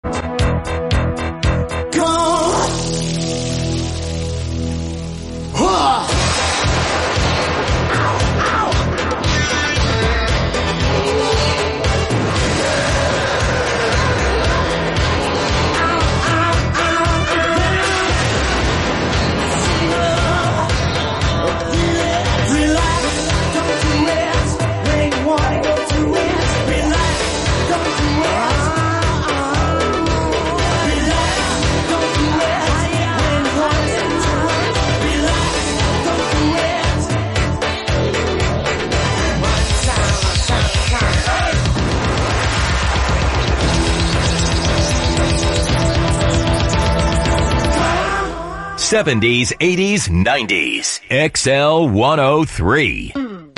'70s, '80s, '90s. XL 103.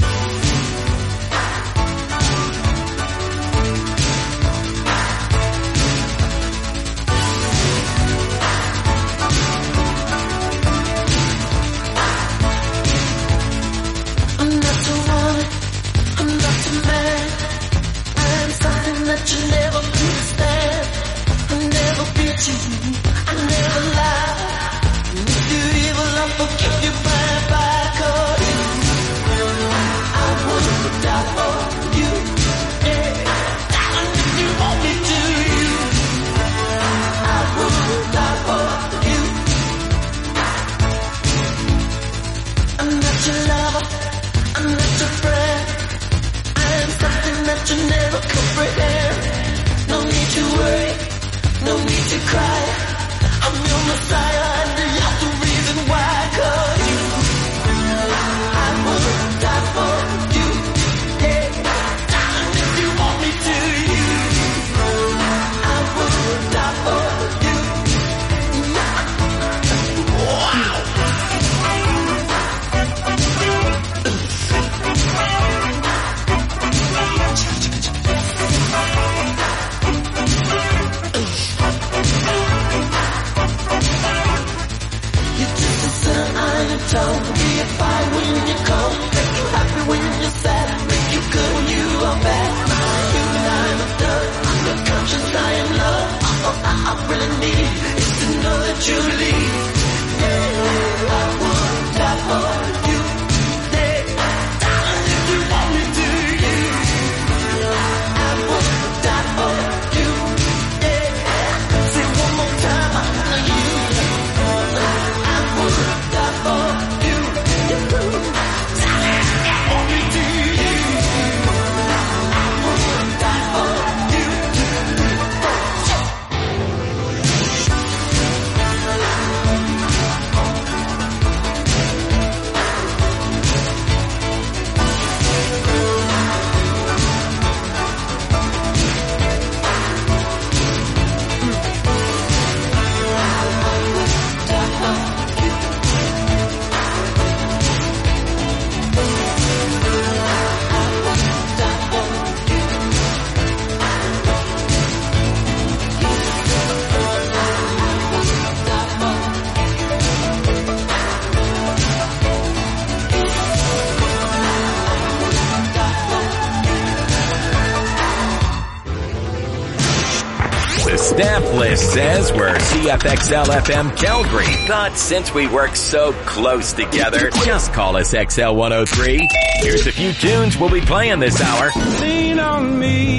Staff list says we're CFXL FM Calgary, but since we work so close together, just call us XL 103. Here's a few tunes we'll be playing this hour. Lean on me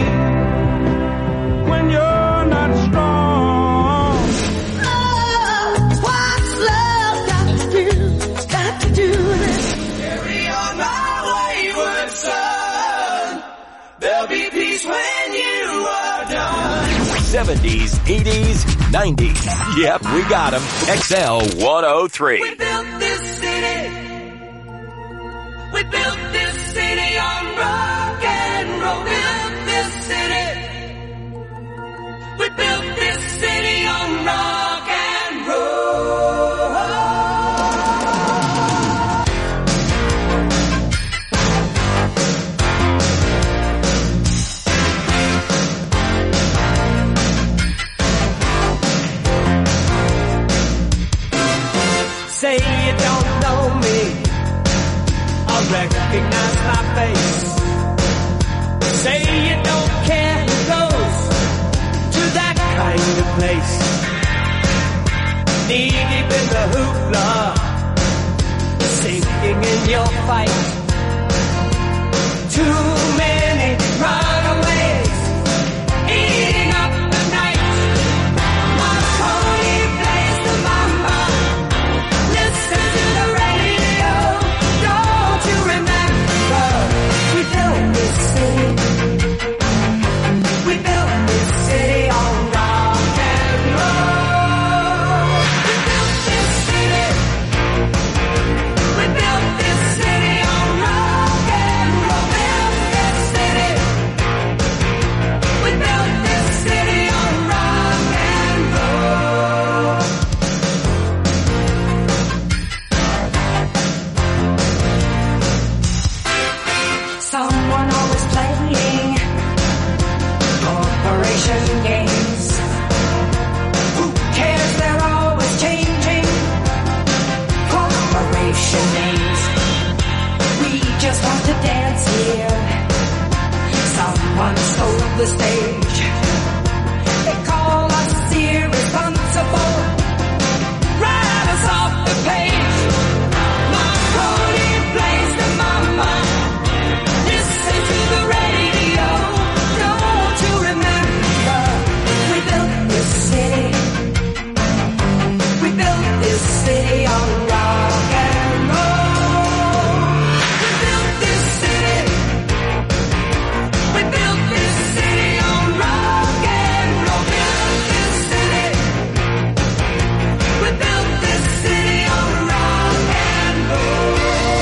when you're not strong. Oh, what's love got to do this? Carry on my wayward son. There'll be peace when you are done. 70s, 80s, 90s. Yep, we got them. XL 103. We built this city. We built this city on rock and roll. Built this city. We built this city on rock and roll. Say you don't know me, I recognize my face. Say you don't care who goes to that kind place. Knee deep in the hoopla, sinking in your fight. Too many runaways, eating up the night. Marconi plays the mama. Listen to the radio. Don't you remember? We built this city. We built this city on rock and roll. We built this city. We built this city on rock and roll. Built this city. We built this city on rock and roll. Someone always playing corporation games. Who cares? They're always changing corporation names. We just want to dance here. Someone stole the stage. They call us irresponsible. Write us off the page. Marconi plays the mama. Listen to the radio. Don't you remember? We built this city. We built this city on rock and roll. We built this city. We built this city on rock and roll. Built this city. We built this city on rock and roll.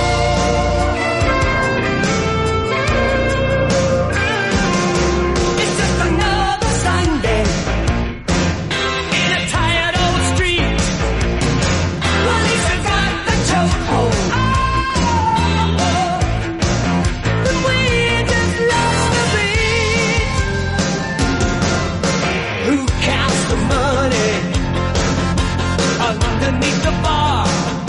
It's just another Sunday in a tired old street. Police got the chokehold. But we just lost the beat. Who counts the money underneath the bar?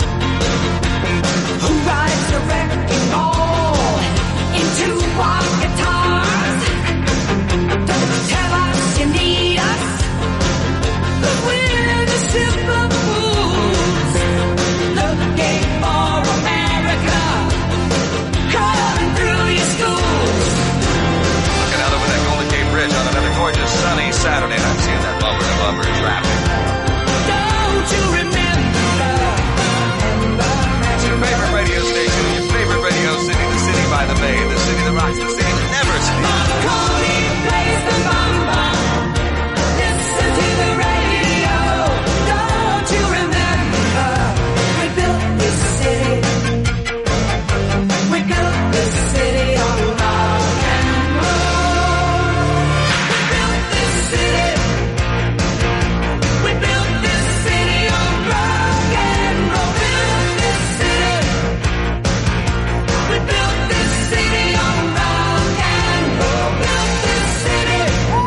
Who rides the wrecking ball into our guitars? Don't tell us you need us, but we're the simple fools looking for America, crawling through your schools. Looking out over that Golden Gate Bridge on another gorgeous sunny Saturday night, seeing that bumper to bumper traffic. Don't you remember? It's your favorite radio station, your favorite radio city, the city by the bay, the city that rocks, the city that never sleeps. Marconi plays the mama. Listen to the radio. Don't you remember? We built this city. We built this city on rock and roll. We built this city. We built this city on rock and roll. Built this city. We built this city on rock and roll. Built this city.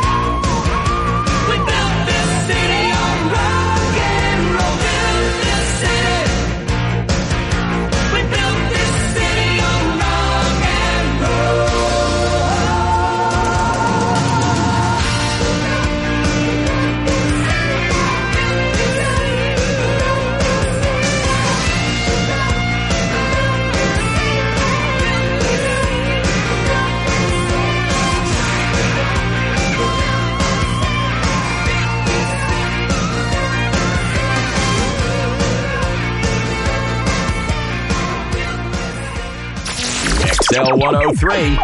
We built this city on rock and roll. Built this city. We built this city on rock and roll. XL 103.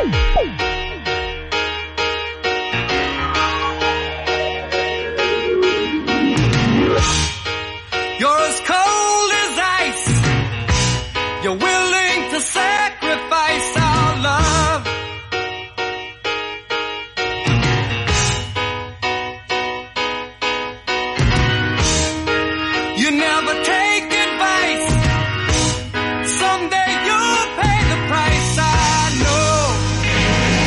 You're as cold as ice. You're willing to sacrifice our love. You never take advice. Someday you'll pay the price, I know.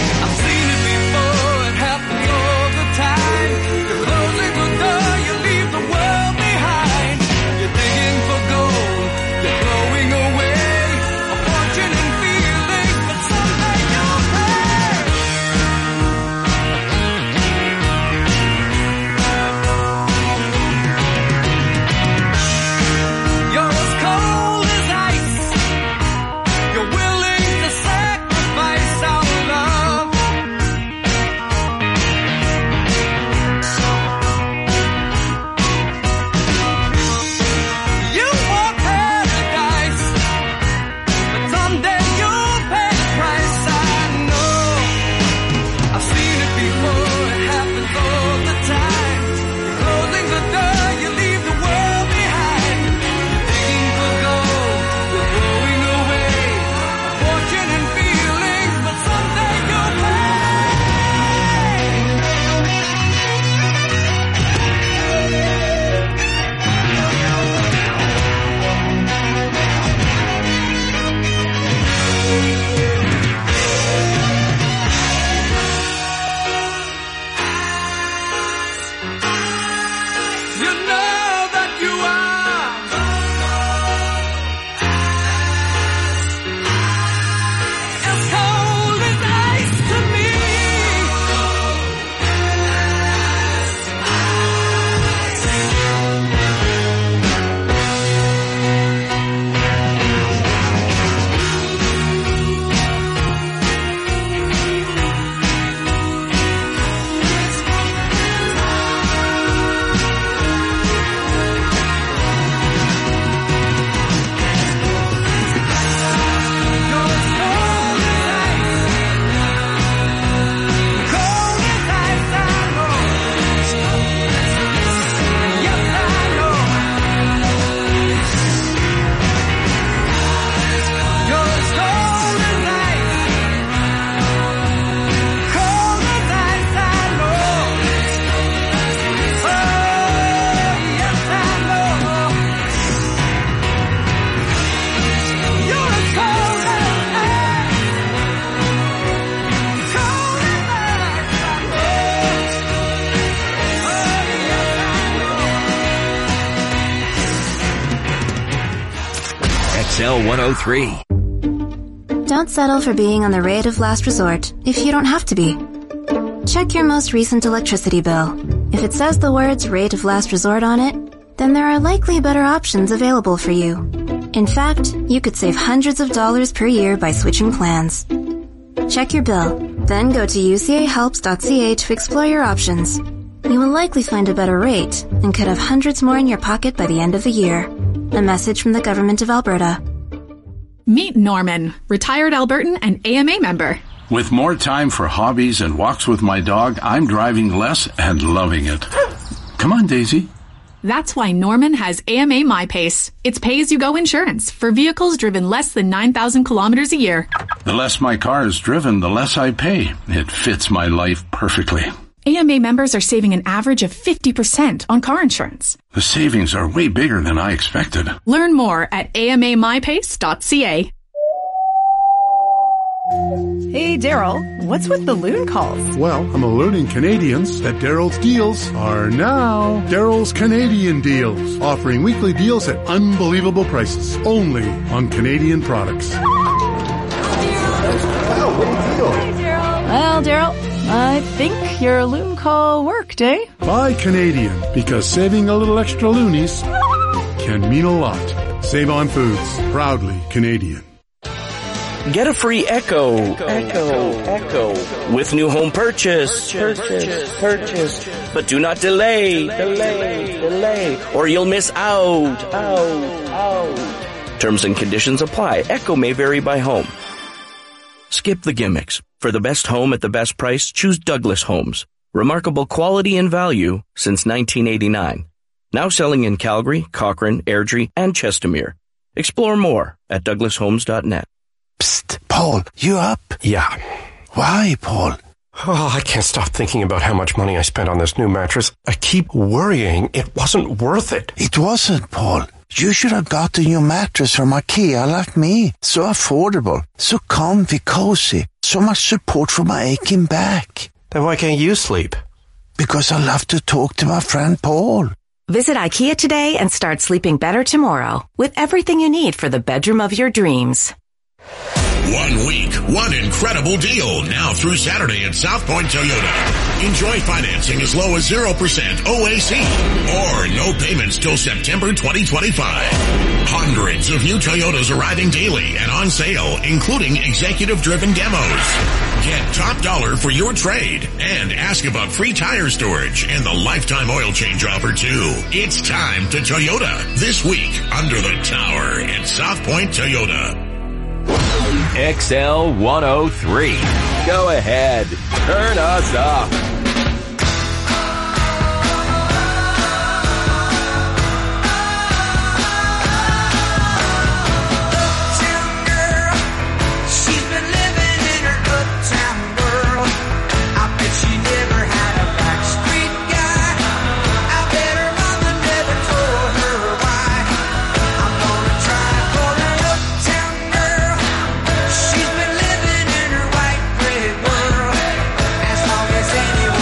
You know that you are as cold as ice to me. XL 103. Don't settle for being on the rate of last resort if you don't have to be. Check your most recent electricity bill. If it says the words rate of last resort on it, then there are likely better options available for you. In fact, you could save hundreds of dollars per year by switching plans. Check your bill, then go to ucahelps.ca to explore your options. You will likely find a better rate and could have hundreds more in your pocket by the end of the year. A message from the Government of Alberta. Meet Norman, retired Albertan and AMA member. With more time for hobbies and walks with my dog, I'm driving less and loving it. Come on, Daisy. That's why Norman has AMA MyPace. It's pay-as-you-go insurance for vehicles driven less than 9,000 kilometers a year. The less my car is driven, the less I pay. It fits my life perfectly. AMA members are saving an average of 50% on car insurance. The savings are way bigger than I expected. Learn more at amamypace.ca. Hey, Daryl, what's with the loon calls? Well, I'm alerting Canadians that Daryl's deals are now Daryl's Canadian Deals, offering weekly deals at unbelievable prices, only on Canadian products. Well, Daryl, I think your loon call worked, eh? Buy Canadian, because saving a little extra loonies can mean a lot. Save on Foods, proudly Canadian. Get a free Echo with new home purchase. But do not delay, or you'll miss out. Terms and conditions apply. Echo may vary by home. Skip the gimmicks. For the best home at the best price, choose Douglas Homes. Remarkable quality and value since 1989. Now selling in Calgary, Cochrane, Airdrie, and Chestermere. Explore more at douglashomes.net. Psst, Paul, you up? Yeah. Why, Paul? Oh, I can't stop thinking about how much money I spent on this new mattress. I keep worrying it wasn't worth it. It wasn't, Paul. You should have got a new mattress from IKEA like me. So affordable, so comfy, cozy, so much support for my aching back. Then why can't you sleep? Because I love to talk to my friend Paul. Visit IKEA today and start sleeping better tomorrow with everything you need for the bedroom of your dreams. 1 week, one incredible deal now through Saturday at South Point Toyota. Enjoy financing as low as 0% OAC or no payments till September 2025. Hundreds of new Toyotas arriving daily and on sale, including executive-driven demos. Get top dollar for your trade and ask about free tire storage and the lifetime oil change offer too. It's time to Toyota this week under the tower at South Point Toyota. XL 103. Go ahead. Turn us up. She's been living in her white bread world as long as anyone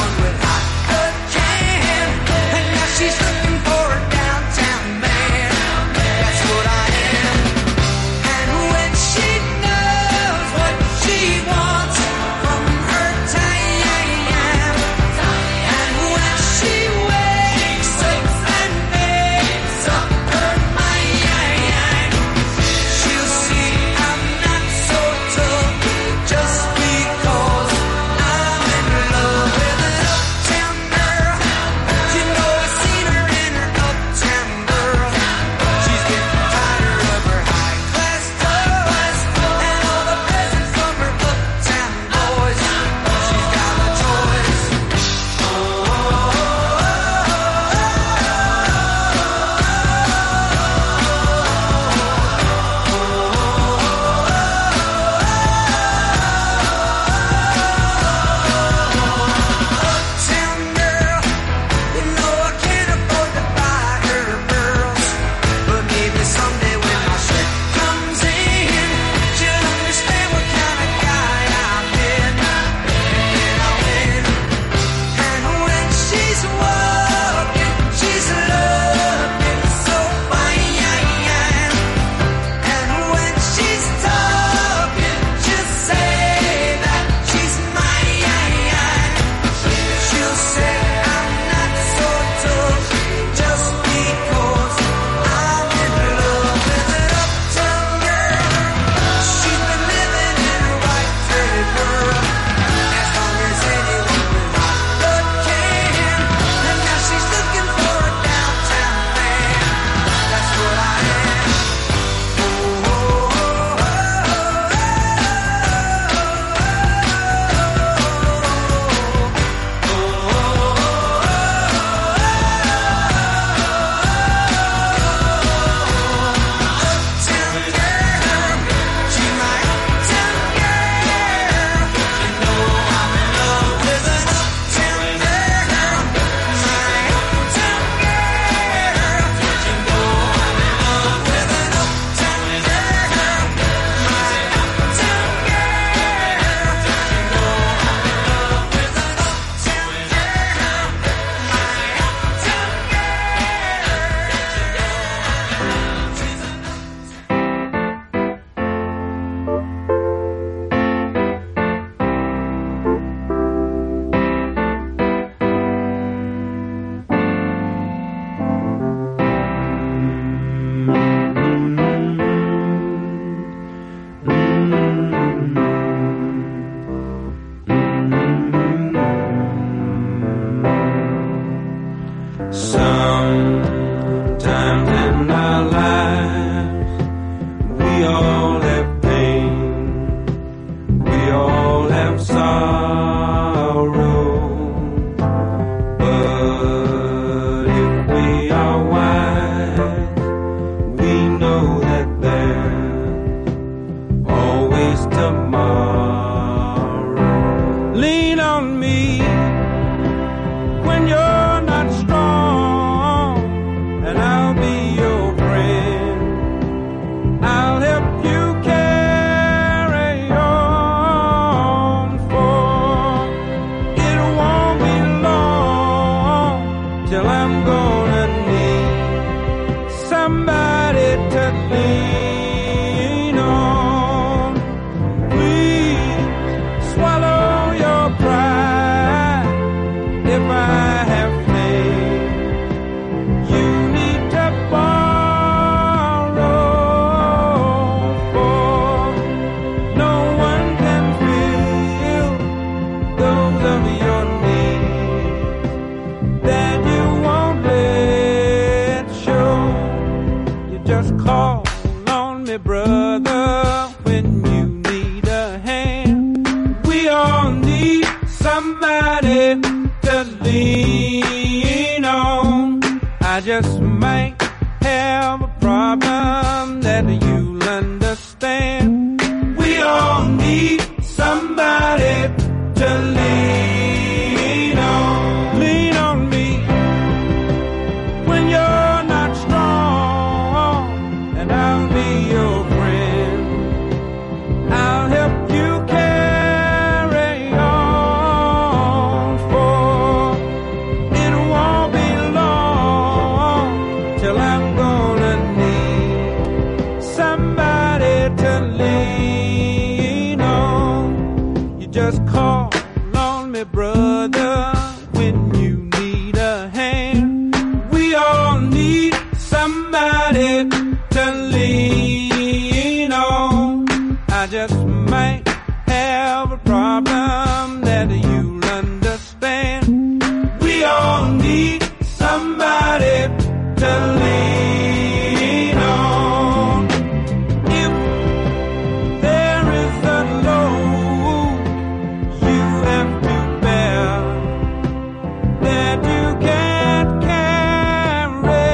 I just might have a problem that you'll understand. We all need somebody to lean on. Lean on me when you're not strong, and I'll be your friend. I'll help you carry on, for it won't be long till I'm gonna need somebody to lean on. You just call on me, brother, when you need a hand. We all need somebody to lean on. I just might have a problem that you'll understand. We all need somebody to lean on. If there is a load you have to bear that you can't carry,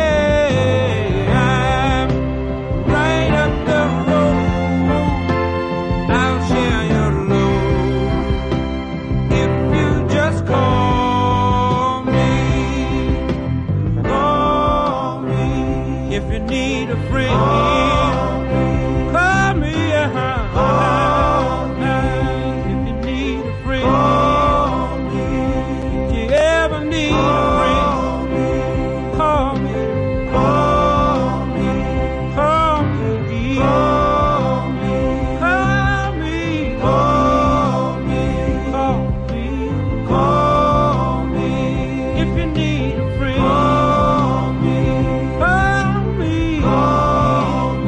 I'm right up the road. I'll share your load if you just call me. Call me if you need a friend. Call me, if you need a friend. If you ever need a friend, call me. Call me. Call me. Call me. Call me. Call me. Call me. Call me. If you need a friend, call me. Call me. Call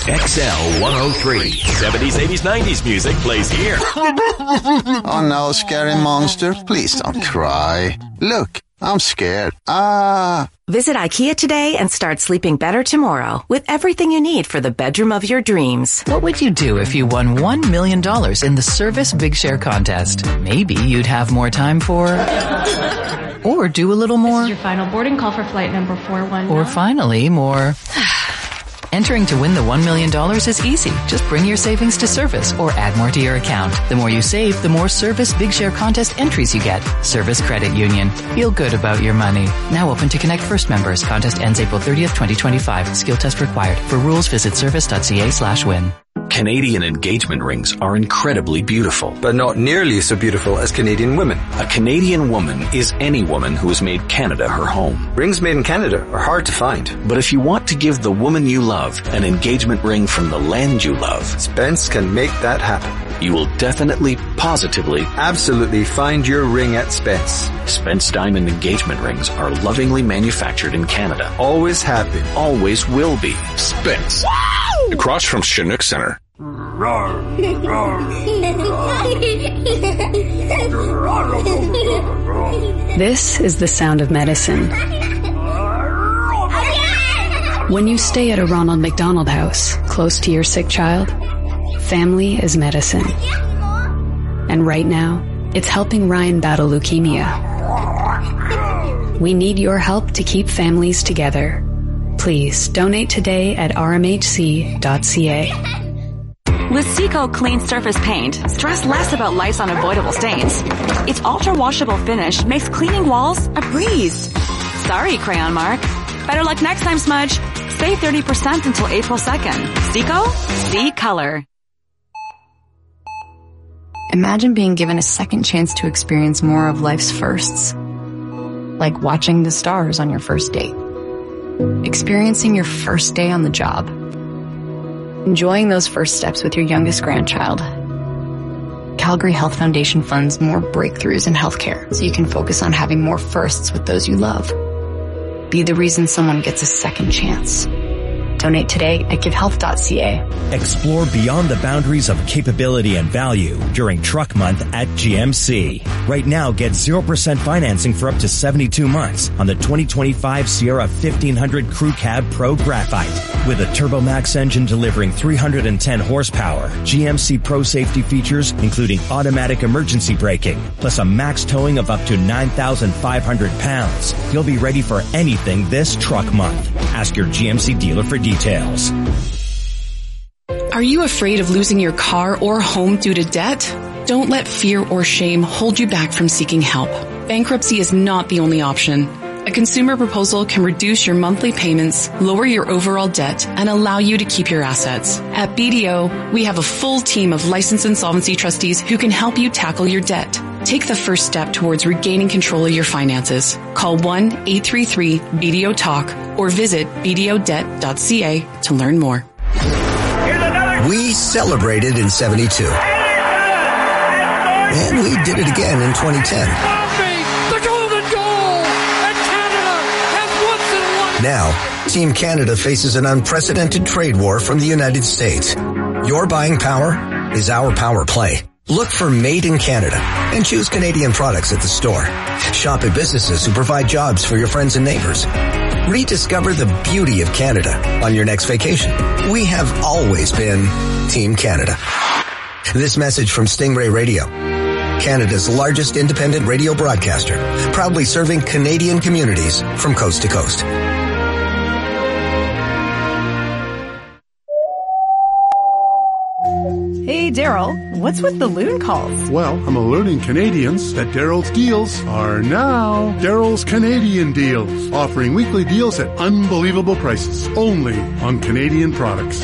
XL 103. 70s, 80s, 90s music plays here. Oh no, scary monster. Please don't cry. Look, I'm scared. Visit IKEA today and start sleeping better tomorrow with everything you need for the bedroom of your dreams. What would you do if you won $1 million in the Service Big Share contest? Maybe you'd have more time for... or do a little more. This is your final boarding call for flight number 41. Or finally, more... Entering to win the $1 million is easy. Just bring your savings to Service or add more to your account. The more you save, the more Service Big Share contest entries you get. Service Credit Union. Feel good about your money. Now open to Connect First members. Contest ends April 30th, 2025. Skill test required. For rules, visit service.ca/win. Canadian engagement rings are incredibly beautiful, but not nearly so beautiful as Canadian women. A Canadian woman is any woman who has made Canada her home. Rings made in Canada are hard to find. But if you want to give the woman you love an engagement ring from the land you love, Spence can make that happen. You will definitely, positively, absolutely find your ring at Spence. Spence Diamond engagement rings are lovingly manufactured in Canada. Always have been. Always will be. Spence. Across from Chinook Center. This is the sound of medicine. When you stay at a Ronald McDonald House, close to your sick child, family is medicine. And right now, it's helping Ryan battle leukemia. We need your help to keep families together. Please donate today at rmhc.ca. With Seco Clean Surface Paint, stress less about life's unavoidable stains. Its ultra-washable finish makes cleaning walls a breeze. Sorry, Crayon Mark. Better luck next time, Smudge. Save 30% until April 2nd. Seco? See color. Imagine being given a second chance to experience more of life's firsts. Like watching the stars on your first date. Experiencing your first day on the job. Enjoying those first steps with your youngest grandchild. Calgary Health Foundation funds more breakthroughs in healthcare so you can focus on having more firsts with those you love. Be the reason someone gets a second chance. Donate today at givehealth.ca. Explore beyond the boundaries of capability and value during Truck Month at GMC. Right now, get 0% financing for up to 72 months on the 2025 Sierra 1500 Crew Cab Pro Graphite. With a TurboMax engine delivering 310 horsepower, GMC Pro safety features including automatic emergency braking, plus a max towing of up to 9,500 pounds. You'll be ready for anything this Truck Month. Ask your GMC dealer for details. Are you afraid of losing your car or home due to debt? Don't let fear or shame hold you back from seeking help. Bankruptcy is not the only option. A consumer proposal can reduce your monthly payments, lower your overall debt, and allow you to keep your assets. At BDO, we have a full team of licensed insolvency trustees who can help you tackle your debt. Take the first step towards regaining control of your finances. Call 1-833-BDO-TALK or visit bdodebt.ca to learn more. We celebrated in 72. And we did it again in 2010. The golden goal! And Canada has once and Now, Team Canada faces an unprecedented trade war from the United States. Your buying power is our power play. Look for Made in Canada and choose Canadian products at the store. Shop at businesses who provide jobs for your friends and neighbors. Rediscover the beauty of Canada on your next vacation. We have always been Team Canada. This message from Stingray Radio, Canada's largest independent radio broadcaster, proudly serving Canadian communities from coast to coast. Hey, Daryl, what's with the loon calls? Well, I'm alerting Canadians that Daryl's deals are now Daryl's Canadian Deals, offering weekly deals at unbelievable prices, only on Canadian products.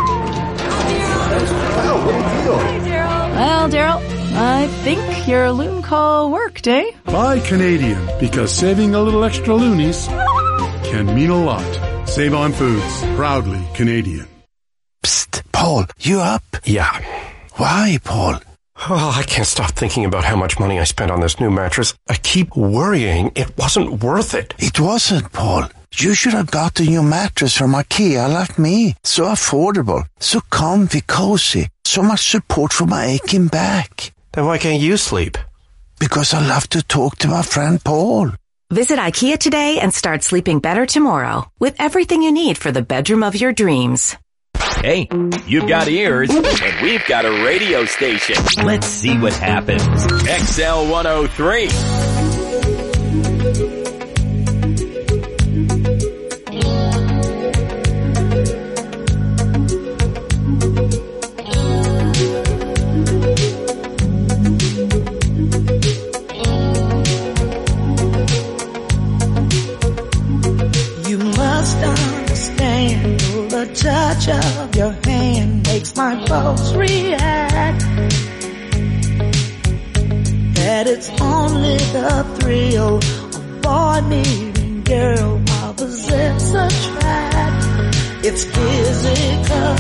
Well, Daryl, I think your loon call worked, eh? Buy Canadian, because saving a little extra loonies can mean a lot. Save on Foods, proudly Canadian. Psst, Paul, you up? Yeah. Why, Paul? Oh, I can't stop thinking about how much money I spent on this new mattress. I keep worrying it wasn't worth it. It wasn't, Paul. You should have gotten your mattress from IKEA like me. So affordable, so comfy, cozy, so much support for my aching back. Then why can't you sleep? Because I love to talk to my friend Paul. Visit IKEA today and start sleeping better tomorrow with everything you need for the bedroom of your dreams. Hey, you've got ears, and we've got a radio station. Let's see what happens. XL 103. You must understand the touch of your hand makes my pulse react. That it's only the thrill of boy meeting girl opposites attract. It's physical,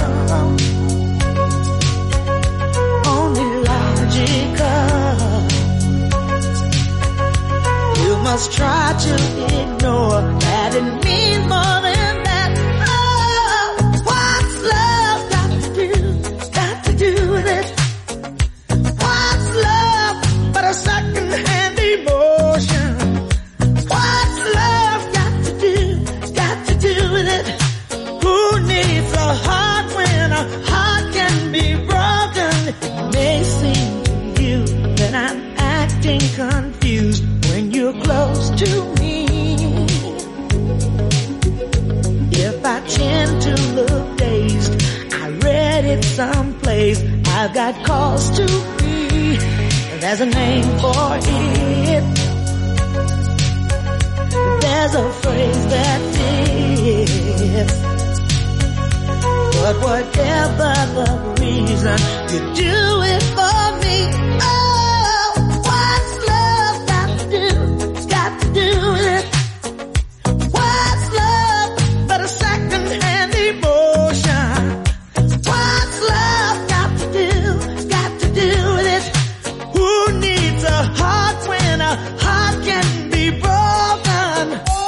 only logical. You must try to ignore that it means more than that. Oh, what's love got to do with it? What's love but a second-hand emotion? What's love got to do with it? Who needs a heart when a heart can be broken? It may seem to you that I'm acting confused when you're close to me. If I tend to look dazed, I read it someplace, I've got cause to be. There's a name for it. There's a phrase that fits. But whatever the reason, you do it for me. Oh, what's love got to do with it? What's love but a second-hand emotion? What's love got to do with it? Who needs a heart when a heart can be broken?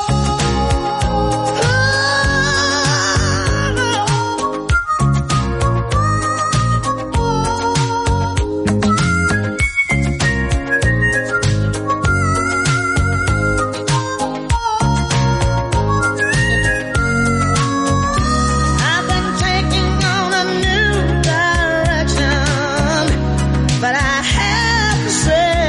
I've been taking on a new direction, but I have to say,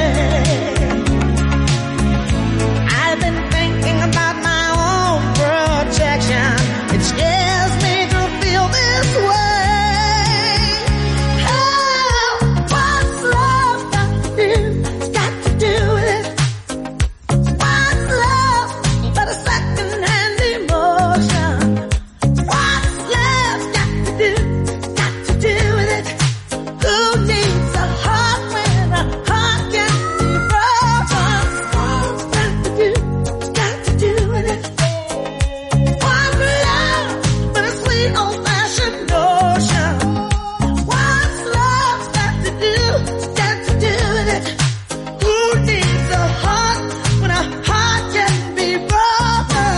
I've been thinking about my own protection. It scares me to feel this way. Oh, what's love got to do with it? What's love but a second-hand emotion? What's love got to do with it? Who needs a heart when a heart can be broken? What's got to do with it? What's love but a sweet old-fashioned notion? What's love got to do with it? Who needs a heart when a heart can be broken?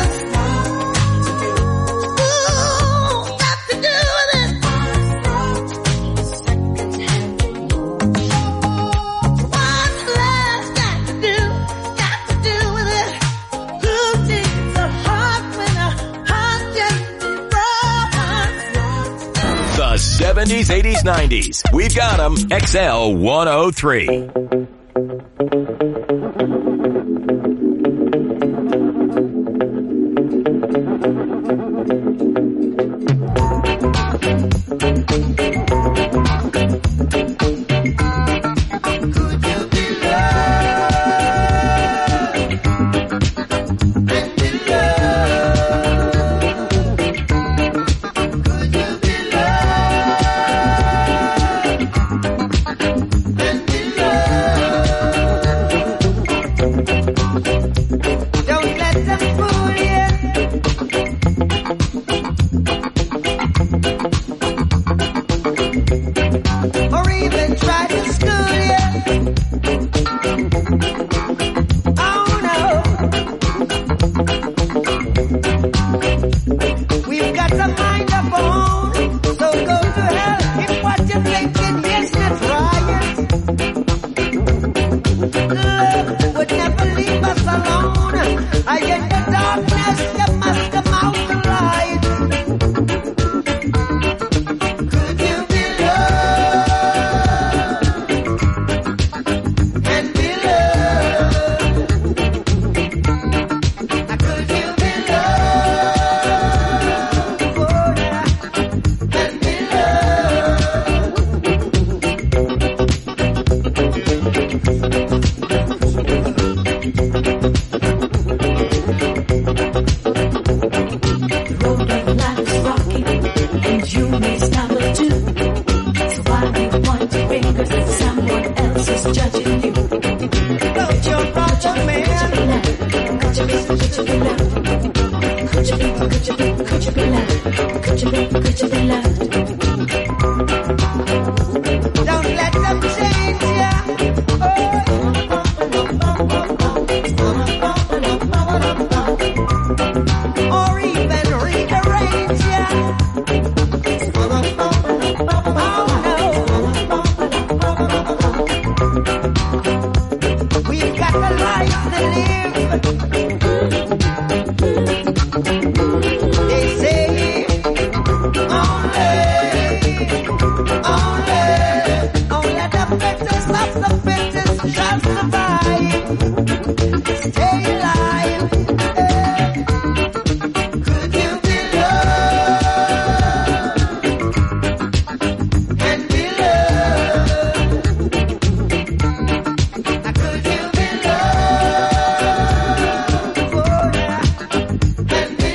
Who got to do with it? What's love got to do with it? Who needs a heart when a heart can be broken? The 70s, 80s, 90s. We've got them. XL 103. Love. and you may stumble too. So why you point your fingers at someone else who's judging you? Don't you brother, man? Could you be loved? Could you be loved? Could you be loved? Could you be loved? Don't let them change ya. Or even rearrange ya. We've got the life to live. They say only the fittest of the fittest shall survive. Stay alive. Could you be loved and be loved? Could you be loved and be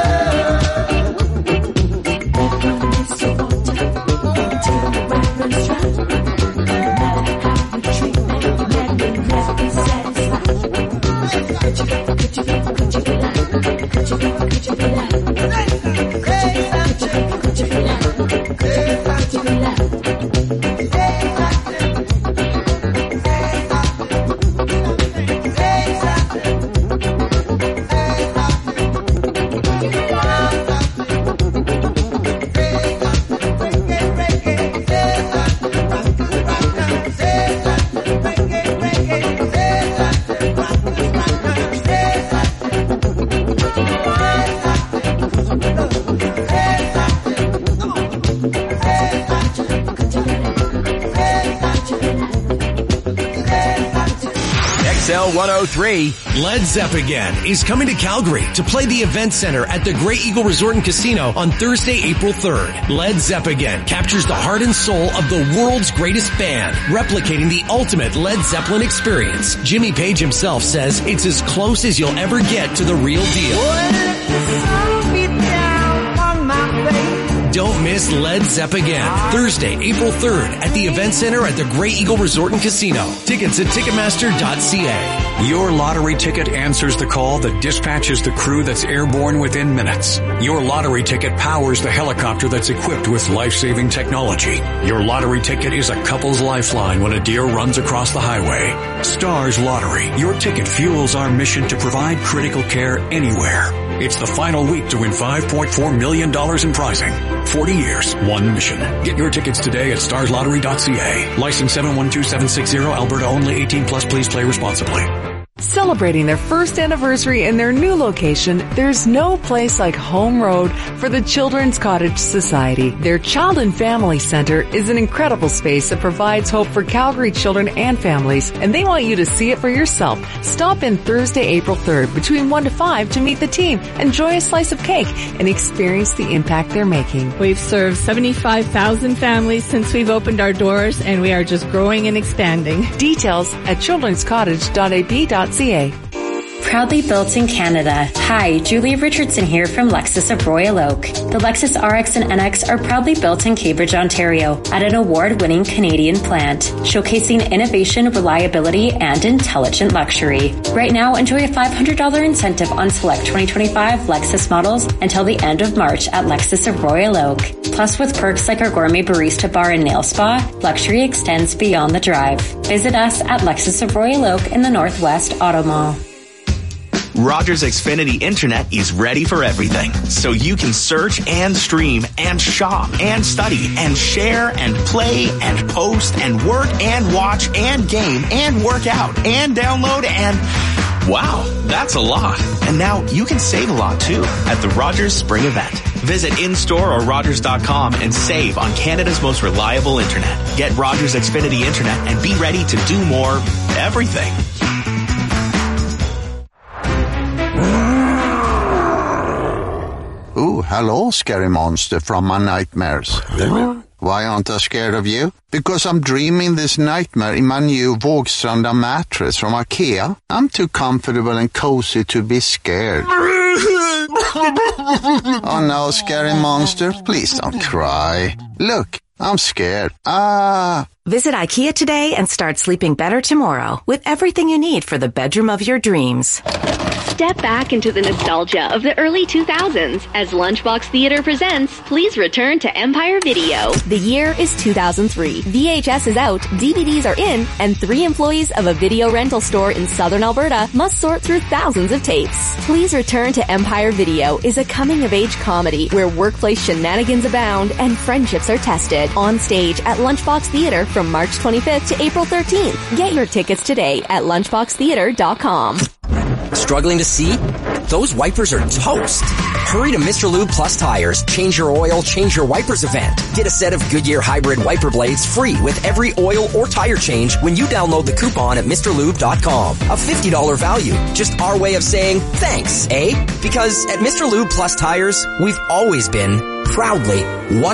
XL 103. Led Zeppelin is coming to Calgary to play the Event Center at the Great Eagle Resort and Casino on Thursday, April 3rd. Led Zeppelin captures the heart and soul of the world's greatest band, replicating the ultimate Led Zeppelin experience. Jimmy Page himself says it's as close as you'll ever get to the real deal. Don't miss Led Zeppelin, Thursday, April 3rd at the Event Center at the Great Eagle Resort and Casino. Tickets at Ticketmaster.ca. Your lottery ticket answers the call that dispatches the crew that's airborne within minutes. Your lottery ticket powers the helicopter that's equipped with life-saving technology. Your lottery ticket is a couple's lifeline when a deer runs across the highway. Stars Lottery. Your ticket fuels our mission to provide critical care anywhere. It's the final week to win $5.4 million in prizing. 40 years, one mission. Get your tickets today at starslottery.ca. License 712760, Alberta only, 18 plus. Please play responsibly. Celebrating their first anniversary in their new location, there's no place like Home Road for the Children's Cottage Society. Their Child and Family Center is an incredible space that provides hope for Calgary children and families, and they want you to see it for yourself. Stop in Thursday, April 3rd between 1 to 5 to meet the team, enjoy a slice of cake, and experience the impact they're making. We've served 75,000 families since we've opened our doors, and we are just growing and expanding. Details at childrenscottage.ab.ca. Proudly built in Canada. Hi, Julia Richardson here from Lexus of Royal Oak. The Lexus RX and NX are proudly built in Cambridge, Ontario at an award-winning Canadian plant, showcasing innovation, reliability, and intelligent luxury. Right now, enjoy a $500 incentive on select 2025 Lexus models until the end of March at Lexus of Royal Oak. Plus, with perks like our gourmet barista bar and nail spa, luxury extends beyond the drive. Visit us at Lexus of Royal Oak in the Northwest Auto Mall. Rogers Xfinity Internet is ready for everything, so you can search and stream and shop and study and share and play and post and work and watch and game and work out and download and... Wow, that's a lot. And now you can save a lot too at the Rogers Spring Event. Visit in-store or Rogers.com and save on Canada's most reliable internet. Get Rogers Xfinity Internet and be ready to do more everything. Ooh, hello, scary monster from my nightmares. Why aren't I scared of you? Because I'm dreaming this nightmare in my new Vågstranda mattress from IKEA. I'm too comfortable and cozy to be scared. Oh no, scary monster. Please don't cry. Look, I'm scared. Visit IKEA today and start sleeping better tomorrow with everything you need for the bedroom of your dreams. Step back into the nostalgia of the early 2000s as Lunchbox Theater presents Please Return to Empire Video. The year is 2003. VHS is out, DVDs are in, and 3 employees of a video rental store in southern Alberta must sort through thousands of tapes. Please Return to Empire Video is a coming-of-age comedy where workplace shenanigans abound and friendships are tested. On stage at Lunchbox Theater from March 25th to April 13th. Get your tickets today at lunchboxtheater.com. Struggling to see? Those wipers are toast. Hurry to Mr. Lube Plus Tires. Change your oil, change your wipers event. Get a set of Goodyear hybrid wiper blades free with every oil or tire change when you download the coupon at MrLube.com. A $50 value. Just our way of saying thanks, eh? Because at Mr. Lube Plus Tires, we've always been proudly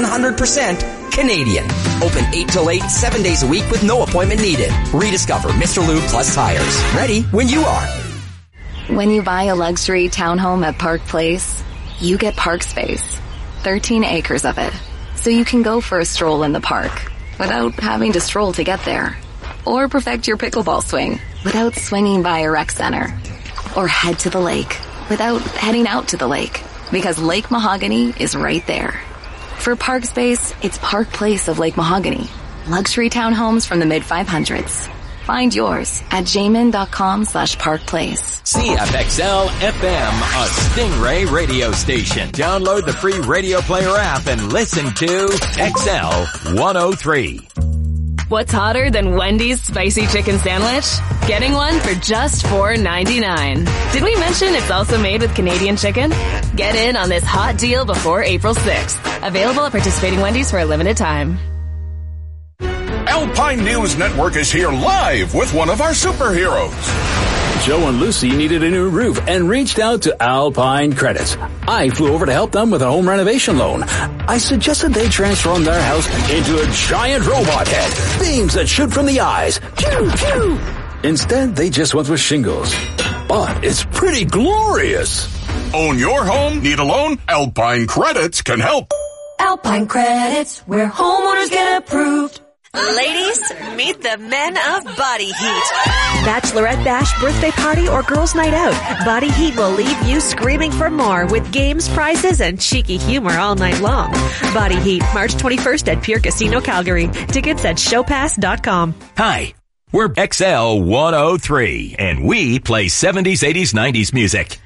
100% Canadian. Open 8 till 8, 7 days a week with no appointment needed. Rediscover Mr. Lube Plus Tires. Ready when you are. When you buy a luxury townhome at Park Place, you get park space. 13 acres of it. So you can go for a stroll in the park without having to stroll to get there. Or perfect your pickleball swing without swinging by a rec center. Or head to the lake without heading out to the lake. Because Lake Mahogany is right there. For park space, it's Park Place of Lake Mahogany. Luxury townhomes from the mid-500s. Find yours at jamin.com/parkplace. CFXL FM, a Stingray radio station. Download the free radio player app and listen to XL 103. What's hotter than Wendy's spicy chicken sandwich? Getting one for just $4.99. Did we mention it's also made with Canadian chicken? Get in on this hot deal before April 6th. Available at participating Wendy's for a limited time. Alpine News Network is here live with one of our superheroes. Joe and Lucy needed a new roof and reached out to Alpine Credits. I flew over to help them with a home renovation loan. I suggested they transform their house into a giant robot head, beams that shoot from the eyes. Pew, pew. Instead, they just went with shingles. But it's pretty glorious. Own your home? Need a loan? Alpine Credits can help. Alpine Credits, where homeowners get approved. Ladies, meet the men of Body Heat. Bachelorette bash, birthday party, or girls' night out. Body Heat will leave you screaming for more with games, prizes, and cheeky humor all night long. Body Heat, March 21st at Pure Casino, Calgary. Tickets at showpass.com. Hi, we're XL 103, and we play 70s, 80s, 90s music.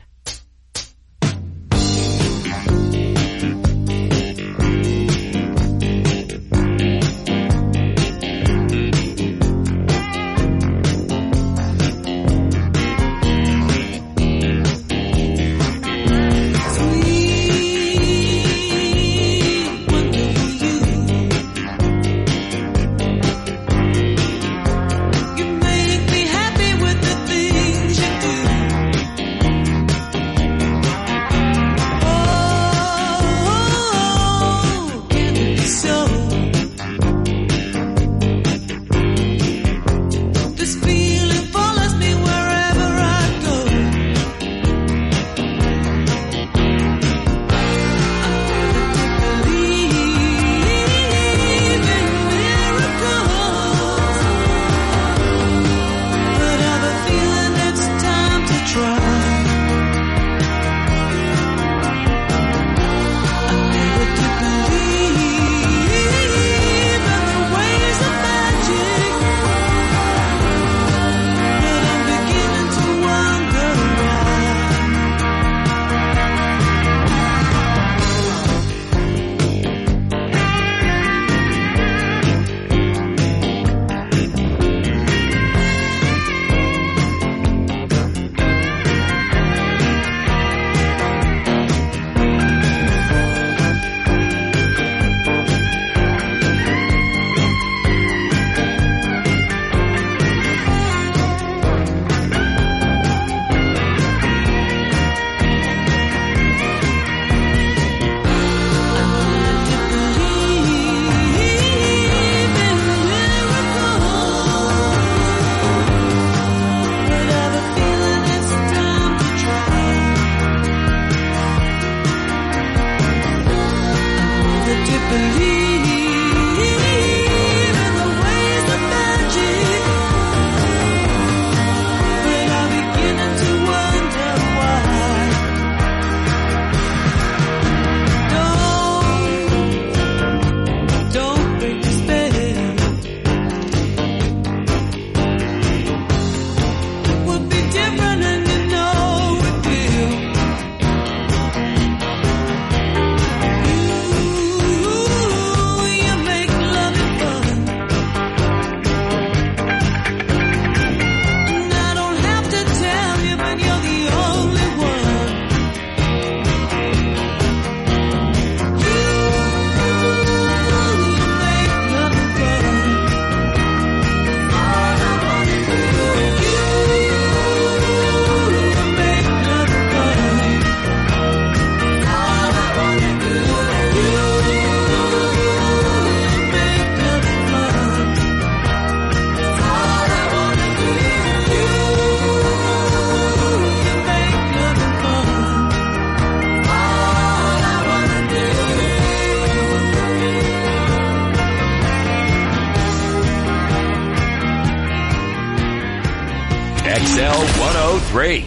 XL103.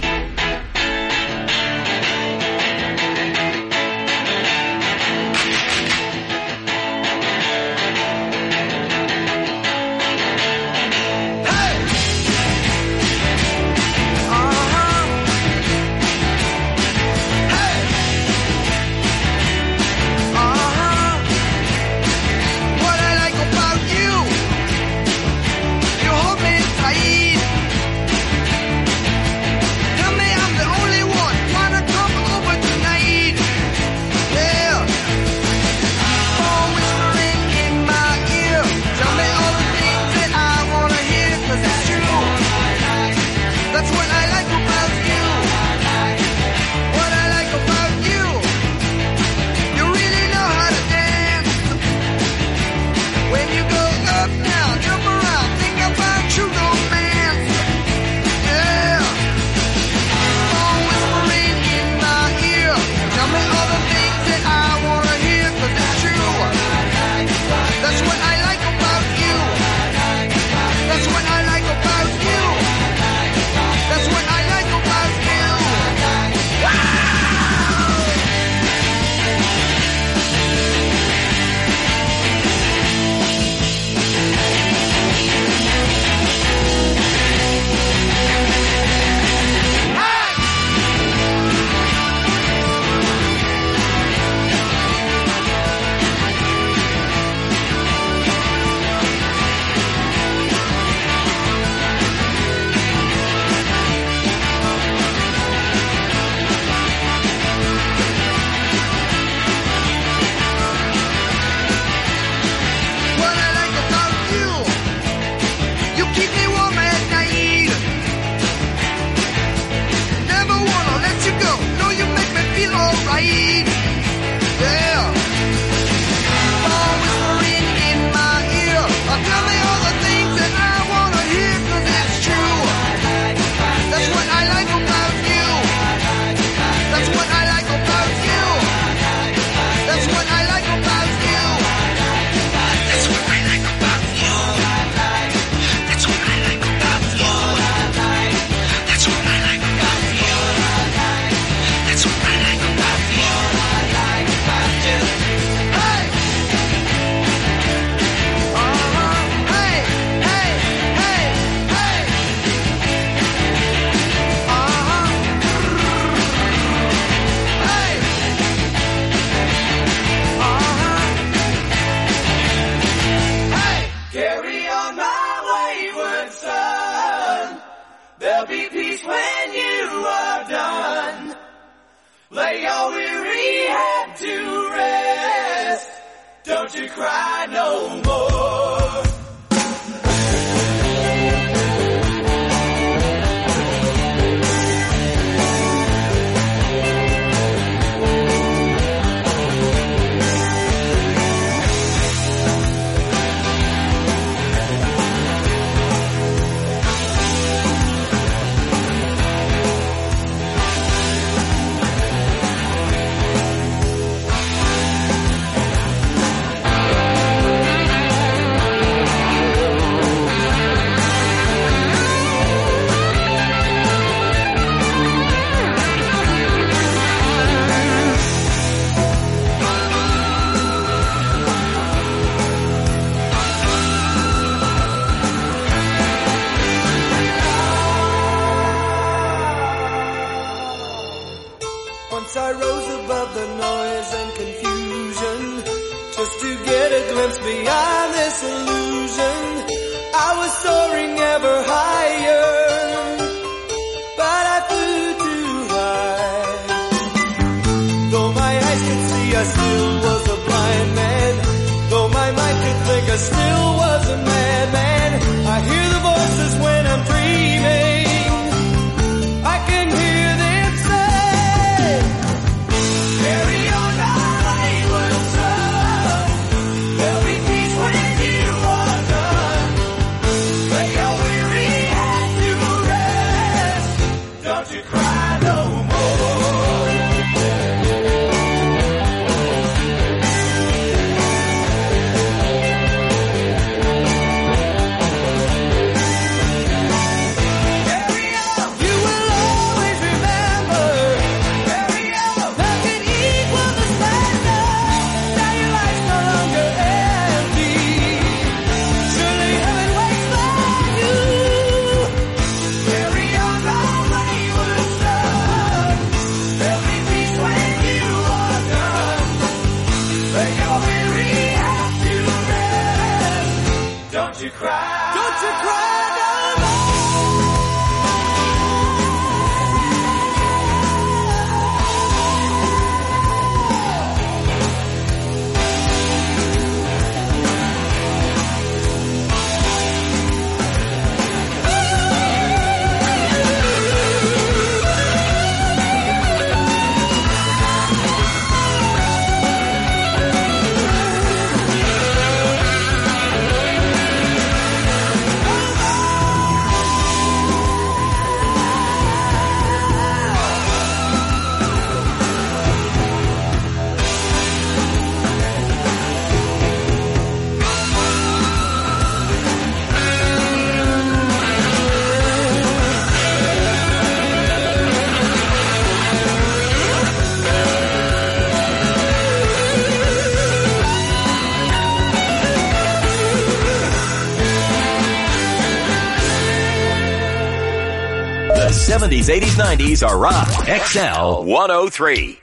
get a glimpse beyond this illusion. I was soaring ever higher, but I flew too high. Though my eyes could see, I still was a blind man. Though my mind could think, I still was a madman. I hear the voices when I'm dreaming. I can hear them say, carry on our wayward son. There'll be peace when you are done. Lay your weary head to rest. Don't you cry no more. Don't you cry. Don't you cry no The 70s, 80s, 90s are rock. XL 103.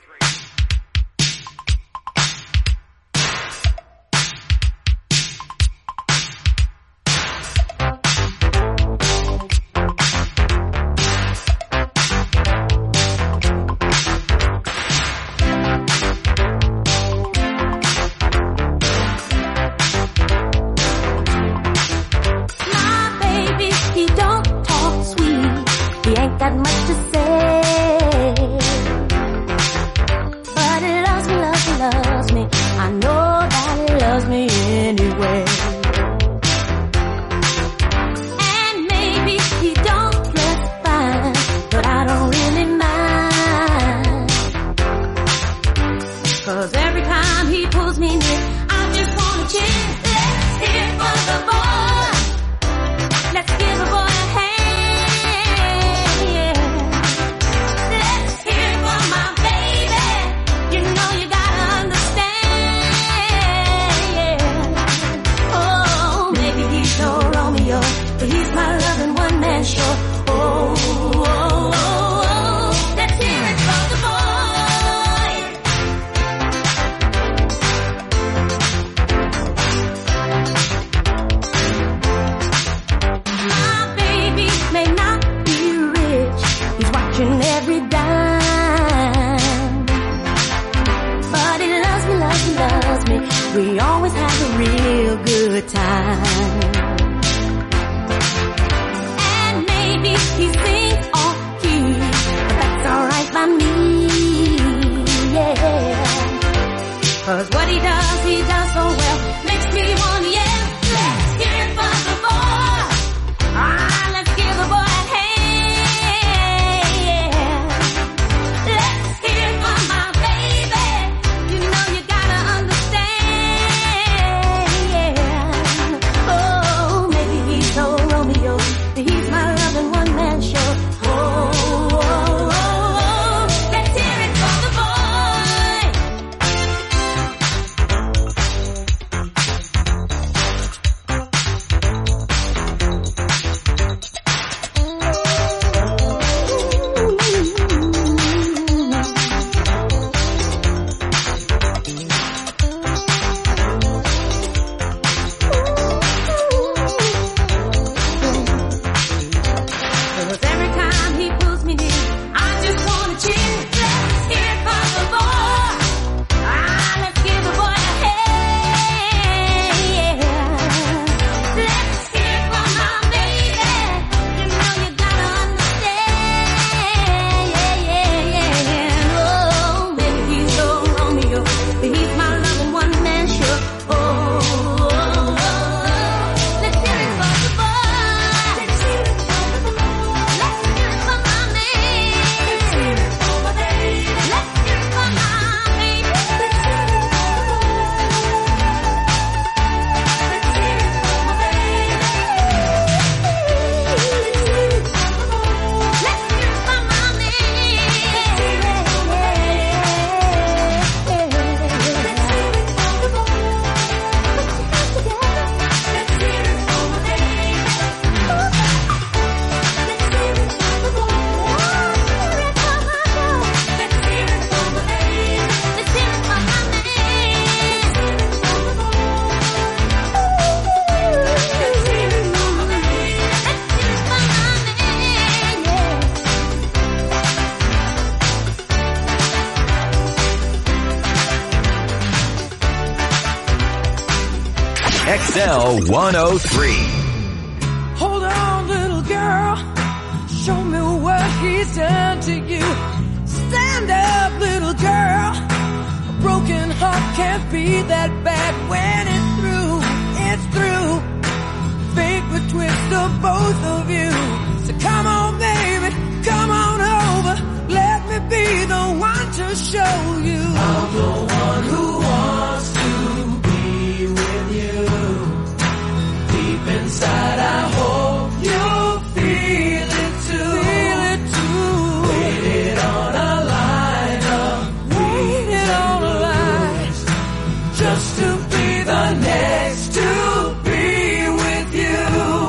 XL 103. Hold on, little girl. Show me what he's done to you. Stand up, little girl. A broken heart can't be that bad when it's through. It's through. Fate betwixt of both of you. So come on, baby, come on over. Let me be the one to show you. I'm the one who wants to be with you. Deep inside, I hope you feel it too. Feel it too. Waited on a line up. Waited on a line. Just to be the next to be with you.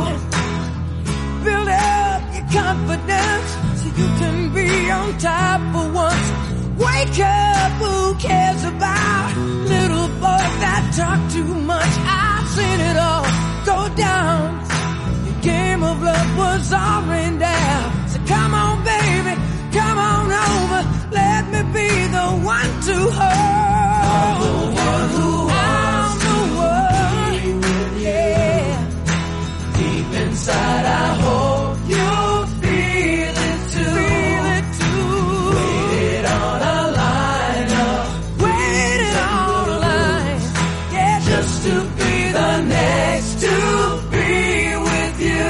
Build up your confidence so you can be on top for once. Wake up, who cares about little boys that talk too much? I've seen it all go down. The game of love was all rained down. So come on, baby, come on over. Let me be the one to hold. I'm the one who wants to be with you. Yeah. Deep inside, I hope you feel it too. Feel it too. Waited on a line up. Waited on a line. Yeah, just to be the next to be with you.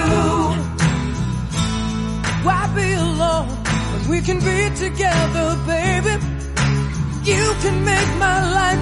Why be alone when we can be together, baby? You can make my life